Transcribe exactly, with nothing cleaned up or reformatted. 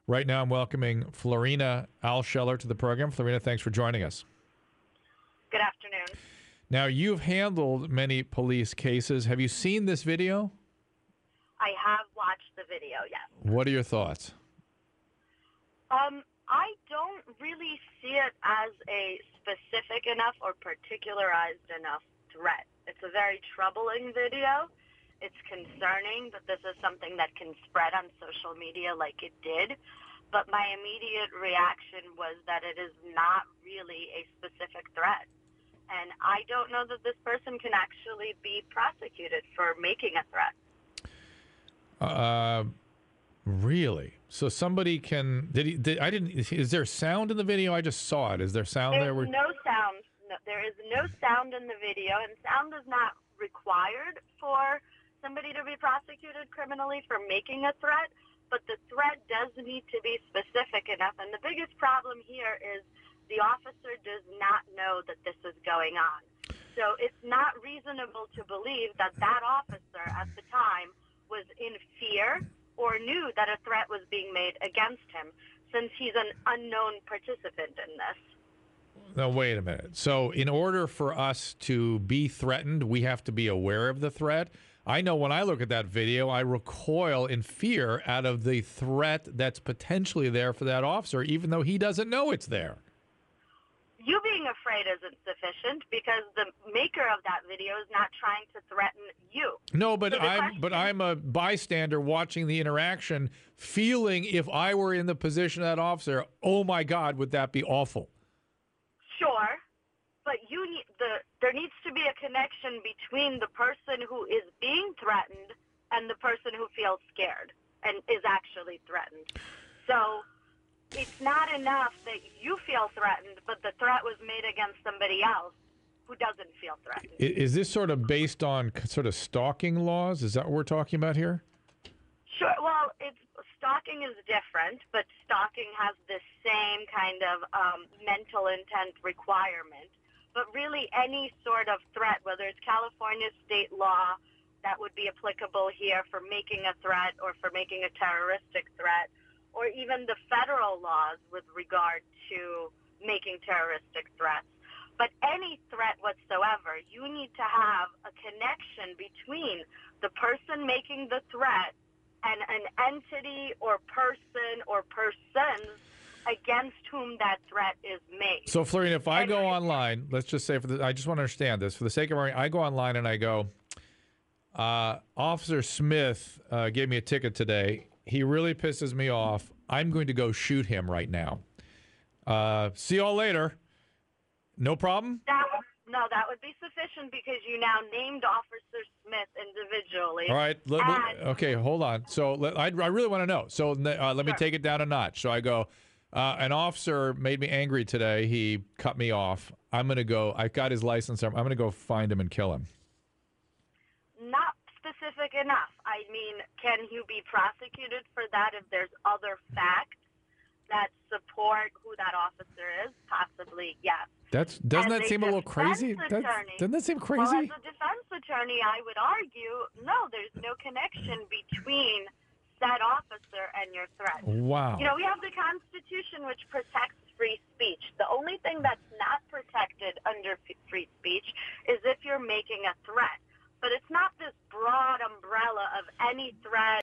Right now, I'm welcoming Florina Alscheller to the program. Florina, thanks for joining us. Good afternoon. Now, you've handled many police cases. Have you seen this video? I have watched the video, yes. What are your thoughts? Um, I don't really see it as a specific enough or particularized enough threat. It's a very troubling video. It's concerning that this is something that can spread on social media like it did. But my immediate reaction was that it is not really a specific threat. And I don't know that this person can actually be prosecuted for making a threat. Uh, really? So somebody can? Did he? Did, I didn't. Is there sound in the video? I just saw it. Is there sound There's there? Where, no sound. No, there is no sound in the video, and sound is not required for somebody to be prosecuted criminally for making a threat. But the threat does need to be specific enough. And the biggest problem here is the officer does not know that this is going on. So it's not reasonable to believe that that officer at the time was in fear or knew that a threat was being made against him, since he's an unknown participant in this. now, wait a minute. So in order for us to be threatened, we have to be aware of the threat. I know when I look at that video, I recoil in fear out of the threat that's potentially there for that officer, even though he doesn't know it's there. You being afraid isn't sufficient because the maker of that video is not trying to threaten you. No, but So the I'm question- but I'm a bystander watching the interaction, feeling if I were in the position of that officer, oh my God, would that be awful? Sure, but you need the there needs to be a connection between the person who is being threatened and the person who feels scared and is actually threatened. So it's not enough that you feel threatened, but the threat was made against somebody else who doesn't feel threatened. I- Is this sort of based on c- sort of stalking laws? Is that what we're talking about here? Sure. Well, it's stalking is different, but stalking has the same kind of um, mental intent requirement. But really, any sort of threat, whether it's California state law that would be applicable here for making a threat or for making a terroristic threat, or even the federal laws with regard to making terroristic threats. But any threat whatsoever, you need to have a connection between the person making the threat and an entity or person or persons against whom that threat is made. So, Florina, if I And- go online, let's just say, for the, I just want to understand this. For the sake of argument, I go online and I go, uh, Officer Smith uh, gave me a ticket today. He really pisses me off. I'm going to go shoot him right now. Uh, see y'all later. No problem? That would, no, that would be sufficient because you now named Officer Smith individually. All right. Let, And- okay, hold on. So let, I, I really want to know. So uh, let me Sure. take it down a notch. So I go, uh, an officer made me angry today. He cut me off. I'm going to go. I got his license. I'm going to go find him and kill him. Not specific enough. I mean, can you be prosecuted for that if there's other facts that support who that officer is? Possibly, yes. That's doesn't As that a seem a little defense crazy? That's, attorney- doesn't that seem Well, crazy? as a defense attorney, I would argue, no, there's no connection between said officer and your threat. Wow. You know, we have the Constitution, which protects free speech. The only thing that's not protected under f- free speech is if you're making a threat. But it's not this broad umbrella of any threat